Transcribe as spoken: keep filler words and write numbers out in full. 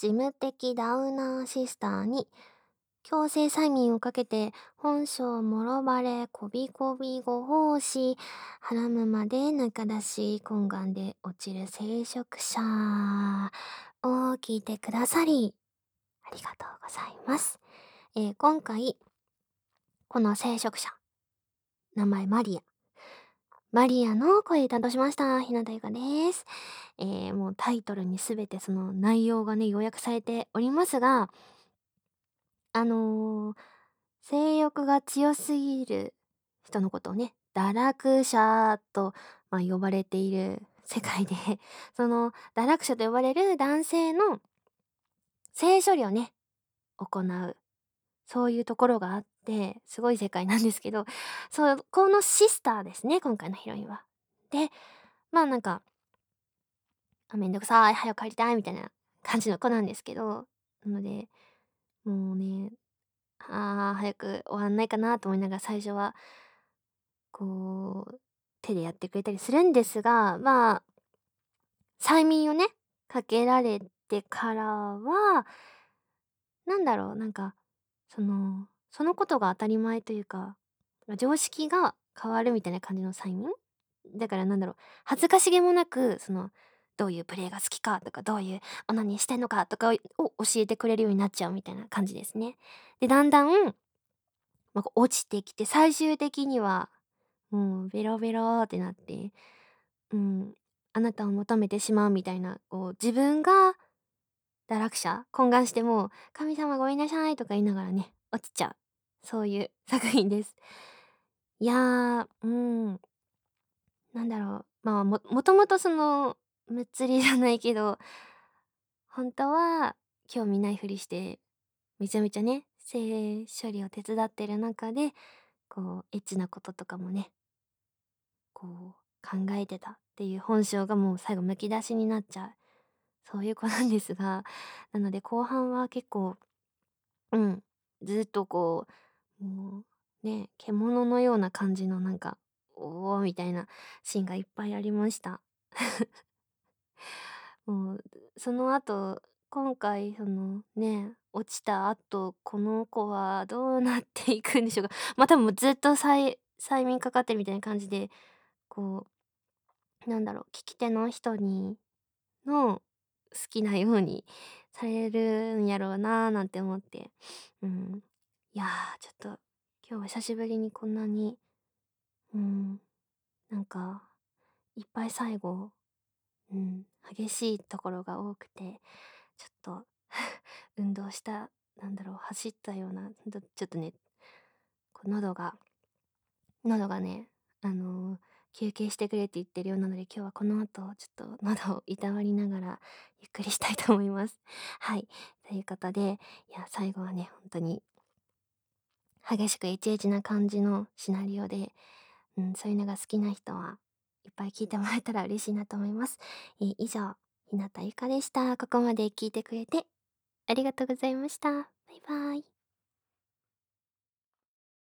事務的ダウナーシスターに強制催眠をかけて本性もろバレこびこびご奉仕はらむまで中出し懇願で落ちる聖職者を聞いてくださりありがとうございます。えー今回この聖職者名前マリアマリアの声担当しました日向ゆかです。えーもうタイトルにすべてその内容がね要約されておりますが、あのー性欲が強すぎる人のことをね、堕落者と、まあ、呼ばれている世界で、その堕落者と呼ばれる男性の性処理をね、行う。そういうところがあって、すごい世界なんですけど、そう、このシスターですね、今回のヒロインは。で、まあなんか、あ、めんどくさい、早く帰りたいみたいな感じの子なんですけど、なので、もうね、ああ、早く終わんないかなと思いながら最初は、こう、手でやってくれたりするんですが、まあ、催眠をね、かけられてからは、なんだろう、なんか、その、そのことが当たり前というか、常識が変わるみたいな感じの催眠だからなんだろう、恥ずかしげもなく、その、どういうプレイが好きかとか、どういうオナニーしてんのかとかを教えてくれるようになっちゃうみたいな感じですね。で、だんだん、まあ、こう落ちてきて、最終的には、もうベロベロってなって、うん、あなたを求めてしまうみたいな、こう自分が堕落者、懇願しても「神様ごめんなさい」とか言いながらね、落ちちゃう。そういう作品です。いや、うん、なんだろう、まあ、ももともとその、むっつりじゃないけど、ほんとは興味ないふりして、めちゃめちゃね、性処理を手伝ってる中で、こうエッチなこととかもね、こう考えてたっていう本性がもう最後むき出しになっちゃう。そういう子なんですが、なので後半は結構、うん、ずっとこう、もうね、獣のような感じのなんか、おおみたいなシーンがいっぱいありました。もう、その後、今回そのね、落ちた後、この子はどうなっていくんでしょうか。ま、多分もうずっとさい催眠かかってるみたいな感じで、こう、なんだろう、聞き手の人にの好きなようにされるんやろうななんて思って。うん。いやー、ちょっと今日は久しぶりにこんなに、うん、なんか、いっぱい最後、うん、激しいところが多くて、ちょっと運動した、なんだろう、走ったような、どちょっとね、こう喉が喉がね、あの、休憩してくれって言ってるようなので、今日はこの後、ちょっと喉をいたわりながら、ゆっくりしたいと思います。はい。ということで、いや、最後はね、本当に激しくエチエチな感じのシナリオで、うん、そういうのが好きな人はいっぱい聞いてもらえたら嬉しいなと思います。えー以上、ひなたゆかでした。ここまで聞いてくれてありがとうございました。バイバイ。